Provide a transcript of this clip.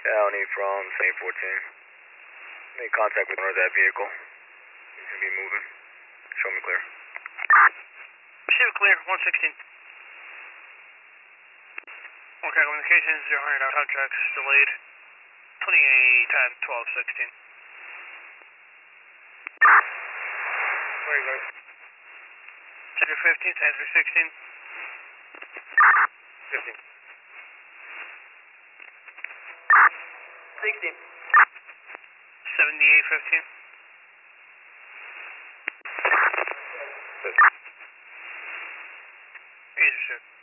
County from St. 14. Made contact with owner of that vehicle. He's going to be moving. Show me clear. Show clear, 116. Okay, communications 0 out contracts delayed. 28, 10, 12, 16. Where are you going? Center 15, Center 16. 15. 16. 78, 15. 15. Easy, sir.